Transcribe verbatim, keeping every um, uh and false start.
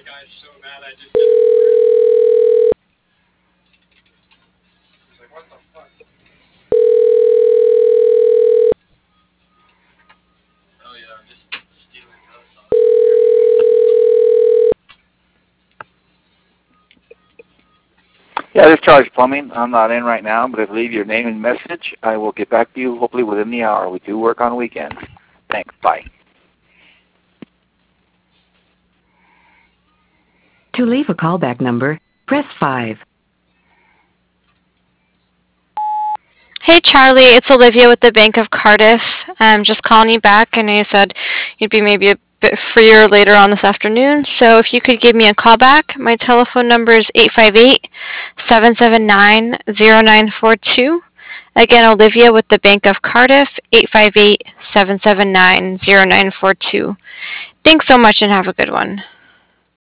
guy's so mad I just did. He's like, what the fuck? Oh yeah, I'm just stealing notes on Yeah, this is Charles Plumbing. I'm not in right now, but if you leave your name and message, I will get back to you hopefully within the hour. We do work on weekends. Thanks. Bye. To leave a callback number, press five. Hey Charlie, it's Olivia with the Bank of Cardiff. I'm just calling you back. I know you said you'd be maybe a bit freer later on this afternoon, so if you could give me a call back, my telephone number is eight five eight, seven seven nine, zero nine four two. Again, Olivia with the Bank of Cardiff, eight five eight, seven seven nine, zero nine four two. Thanks so much and have a good one.